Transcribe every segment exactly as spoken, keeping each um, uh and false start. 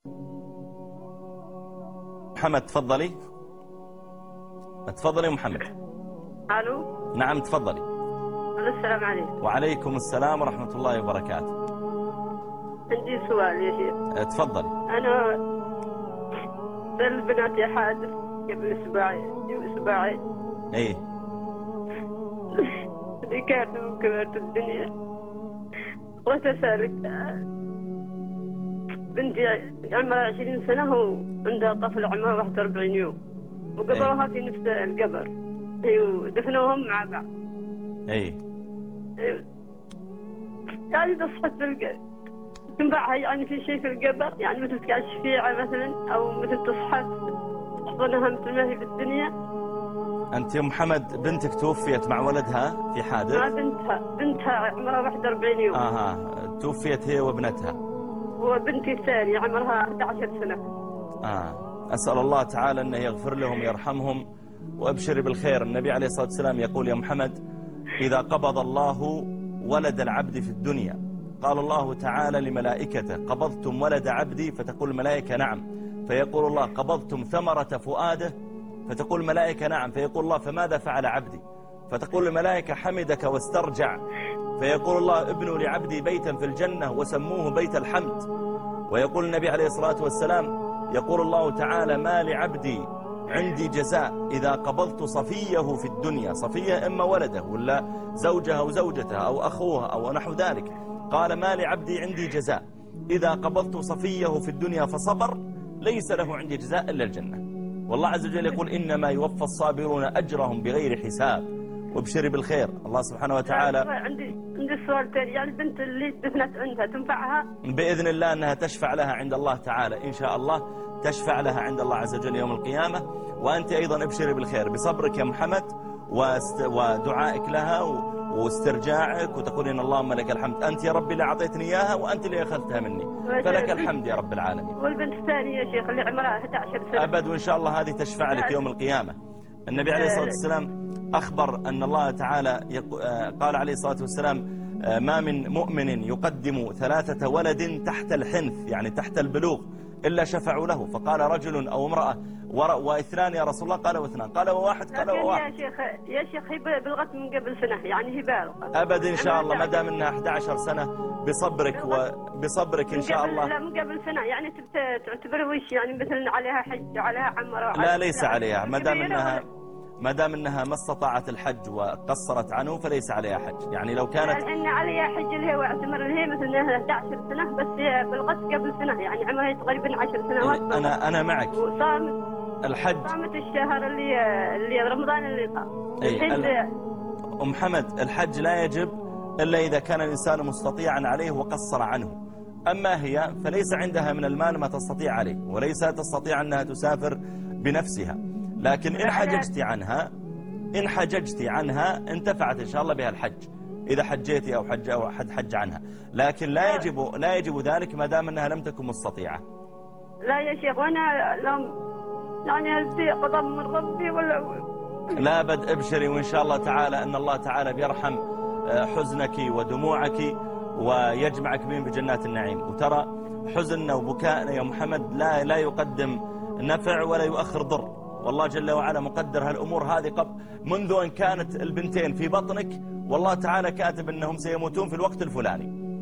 محمد تفضلي. تفضلي محمد. الو. نعم تفضلي. السلام عليكم. وعليكم السلام ورحمة الله وبركاته. عندي سؤال يا شيخ. تفضلي. انا بناتي حادث قبل اسبوعين قبل اسبوعين ايه ذكرت من كبرت الدنيا. بغيت اسالك، بنتي عمرها عشرين سنة وعندها طفل عمره واحد وأربعين يوم، وقبروها في نفس القبر ودفنوهم مع بعض. ايه يعني إذا صحت بالقبر تنفعها يعني في شيء في القبر، يعني مثل تقعد شفيعة مثلا، أو مثل تصحى تحضنها مثل ما هي في الدنيا. أنت يا محمد بنتك توفيت مع ولدها في حادث؟ مع بنتها بنتها عمرها واحد وأربعين يوم. آها توفيت هي وابنتها. وبنتي الثانية عمرها أحد عشر سنة. آه أسأل الله تعالى أنه يغفر لهم يرحمهم وأبشر بالخير. النبي عليه الصلاة والسلام يقول يا محمد إذا قبض الله ولد العبد في الدنيا قال الله تعالى لملائكته قبضتم ولد عبدي؟ فتقول الملائكة نعم. فيقول الله قبضتم ثمرة فؤاده؟ فتقول الملائكة نعم. فيقول الله فماذا فعل عبدي؟ فتقول الملائكة حمدك واسترجع. فيقول الله ابنوا لعبدي بيتا في الجنة وسموه بيت الحمد. ويقول النبي عليه الصلاة والسلام يقول الله تعالى ما لعبدي عندي جزاء إذا قبضت صفيه في الدنيا. صفيه إما ولده ولا زوجها أو زوجتها أو أخوها أو نحو ذلك. قال ما لعبدي عندي جزاء إذا قبضت صفيه في الدنيا فصبر ليس له عندي جزاء إلا الجنة. والله عز وجل يقول إنما يوفى الصابرون أجرهم بغير حساب. وابشري بالخير. الله سبحانه وتعالى. عندي عندي سؤال ثاني، يعني البنت اللي دفنت عندها تنفعها؟ بإذن الله أنها تشفع لها عند الله تعالى إن شاء الله، تشفع لها عند الله عز وجل يوم القيامة. وأنت أيضا ابشري بالخير بصبرك يا محمد ودعائك لها واسترجاعك وتقولين اللهم لك الحمد أنت يا ربي اللي أعطيتني إياها وأنت اللي أخذتها مني، فلك الحمد يا رب العالمين. والبنت الثانية يا شيخ اللي عمرها أحد عشر سنة أبد وإن شاء الله هذه تشفع لك يوم القيامة. النبي عليه الصلاة والسلام أخبر أن الله تعالى قال عليه الصلاة والسلام ما من مؤمن يقدم ثلاثة ولد تحت الحنث يعني تحت البلوغ إلا شفعوا له. فقال رجل أو امرأة واثنان يا رسول الله؟ قال واثنان. قال وواحد؟ قال وواحد. يا شيخ يا شيخ هي بلغت من قبل سنة، يعني هي بالغة أبد إن شاء الله ما دام إنها أحد عشر سنة بصبرك وبصبرك إن شاء الله. لا من قبل سنة، يعني تعتبر وش يعني مثلا عليها حج عليها عمرة؟ لا ليس عليها ما دام إنها ما دام انها ما استطاعت الحج وقصرت عنه فليس عليها حج. يعني لو كانت ان عليها حج اللي هي واعتبر اللي هي مثلا أحد عشر سنة بس هي بلغت قبل سنة، يعني عمرها تقريبا عشر سنوات. انا انا معك. وصامت الحج صامت الشهر اللي اللي رمضان اللي صار. اي ام حمد الحج لا يجب الا اذا كان الانسان مستطيعا عليه وقصر عنه. اما هي فليس عندها من المال ما تستطيع عليه وليس تستطيع انها تسافر بنفسها. لكن إن حججتي عنها إن حججتي عنها انتفعت إن شاء الله بها الحج إذا حجيتي أو حج أو حد حج عنها. لكن لا يجب لا يجب ذلك ما دام أنها لم تكن مستطيعة. لا يا شيخ وأنا لم يعني أزدي قضاء من ربي ولا لا بد ابشري وإن شاء الله تعالى أن الله تعالى بيرحم حزنك ودموعك ويجمعك بين بجنات النعيم. وترى حزننا وبكائنا يا محمد لا لا يقدم نفع ولا يؤخر ضر. والله جل وعلا مقدر هالأمور هذه قبل منذ أن كانت البنتين في بطنك والله تعالى كاتب أنهم سيموتون في الوقت الفلاني.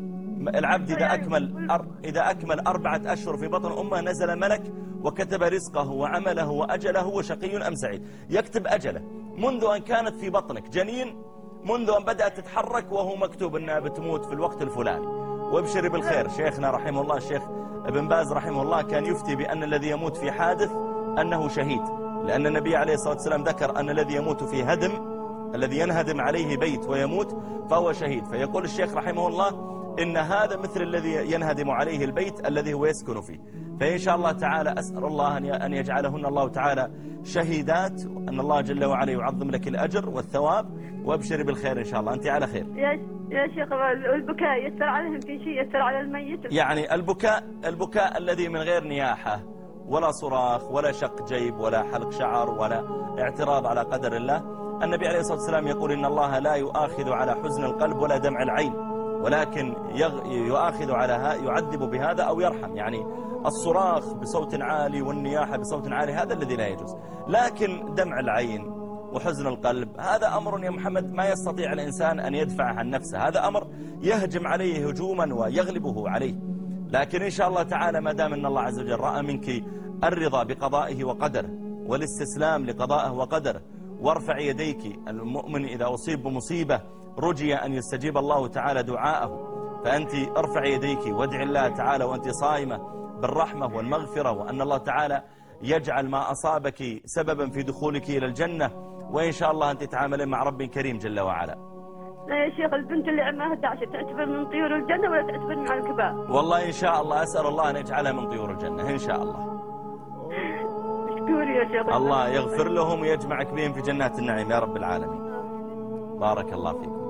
العبد إذا أكمل إذا أكمل أربعة أشهر في بطن أمه نزل ملك وكتب رزقه وعمله وأجله وشقي أم سعيد. يكتب أجله منذ أن كانت في بطنك جنين، منذ أن بدأت تتحرك وهو مكتوب أنها بتموت في الوقت الفلاني. وابشري بالخير. شيخنا رحمه الله الشيخ ابن باز رحمه الله كان يفتي بأن الذي يموت في حادث أنه شهيد، لأن النبي عليه الصلاة والسلام ذكر أن الذي يموت في هدم الذي ينهدم عليه بيت ويموت فهو شهيد. فيقول الشيخ رحمه الله إن هذا مثل الذي ينهدم عليه البيت الذي هو يسكن فيه. فإن شاء الله تعالى أسأل الله أن يجعلهن الله تعالى شهيدات وأن الله جل وعلا يعظم لك الأجر والثواب. وابشري بالخير إن شاء الله أنت على خير. يا يا شيخ البكاء يأثر عليهم في شيء يأثر على الميت؟ يعني البكاء البكاء الذي من غير نياحة ولا صراخ ولا شق جيب ولا حلق شعر ولا اعتراض على قدر الله. النبي عليه الصلاة والسلام يقول إن الله لا يؤاخذ على حزن القلب ولا دمع العين، ولكن يؤاخذ على هذا، يعذب بهذا أو يرحم. يعني الصراخ بصوت عالي والنياحة بصوت عالي هذا الذي لا يجوز، لكن دمع العين وحزن القلب هذا أمر يا محمد ما يستطيع الإنسان أن يدفع عن نفسه، هذا أمر يهجم عليه هجوما ويغلبه عليه. لكن إن شاء الله تعالى ما دام أن الله عز وجل رأى منك الرضا بقضائه وقدره والاستسلام لقضائه وقدره، وارفع يديك. المؤمن إذا أصيب بمصيبة رجي أن يستجيب الله تعالى دعاءه، فأنت ارفع يديك وادع الله تعالى وأنت صائمة بالرحمة والمغفرة، وأن الله تعالى يجعل ما أصابك سببا في دخولك إلى الجنة، وإن شاء الله أنت تعاملين مع رب كريم جل وعلا. لا يا شيخ، البنت اللي عمرها أحد عشر تعتبر من طيور الجنة ولا تعتبر مع الكبار؟ والله إن شاء الله أسأل الله أن يجعلها من طيور الجنة إن شاء الله. اشكري يا شيخ. الله يغفر لهم ويجمعك بهم في جنات النعيم يا رب العالمين. بارك الله فيكم.